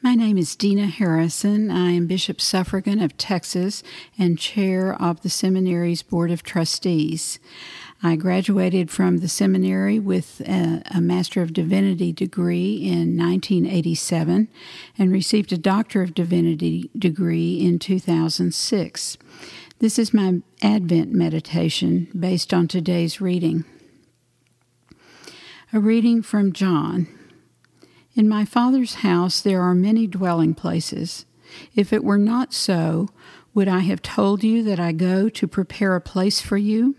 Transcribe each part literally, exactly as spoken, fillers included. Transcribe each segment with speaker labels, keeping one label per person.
Speaker 1: My name is Dina Harrison. I am Bishop Suffragan of Texas and chair of the seminary's Board of Trustees. I graduated from the seminary with a, a Master of Divinity degree in nineteen eighty-seven and received a Doctor of Divinity degree in two thousand six. This is my Advent meditation based on today's reading. A reading from John. In my Father's house there are many dwelling places. If it were not so, would I have told you that I go to prepare a place for you?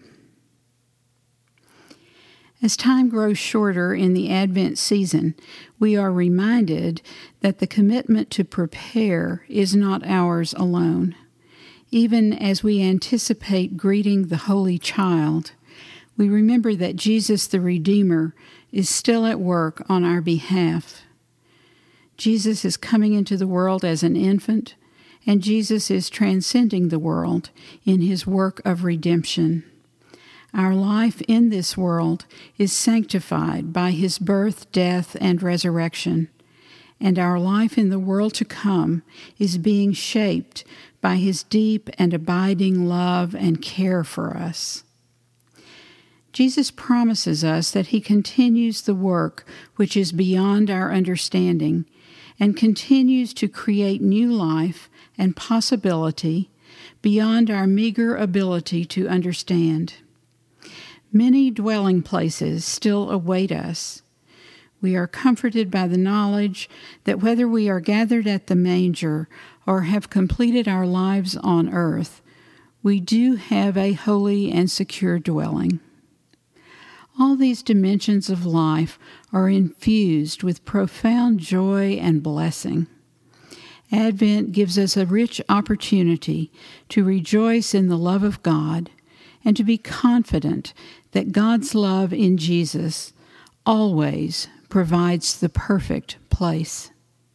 Speaker 1: As time grows shorter in the Advent season, we are reminded that the commitment to prepare is not ours alone. Even as we anticipate greeting the Holy Child, we remember that Jesus the Redeemer is still at work on our behalf. Jesus is coming into the world as an infant, and Jesus is transcending the world in his work of redemption. Our life in this world is sanctified by his birth, death, and resurrection, and our life in the world to come is being shaped by his deep and abiding love and care for us. Jesus promises us that he continues the work which is beyond our understanding and continues to create new life and possibility beyond our meager ability to understand. Many dwelling places still await us. We are comforted by the knowledge that whether we are gathered at the manger or have completed our lives on earth, we do have a holy and secure dwelling. All these dimensions of life are infused with profound joy and blessing. Advent gives us a rich opportunity to rejoice in the love of God and to be confident that God's love in Jesus always provides the perfect place.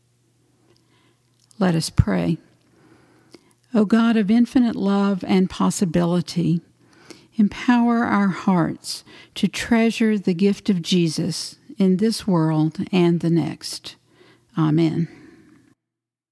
Speaker 1: Let us pray. O God of infinite love and possibility, empower our hearts to treasure the gift of Jesus in this world and the next. Amen.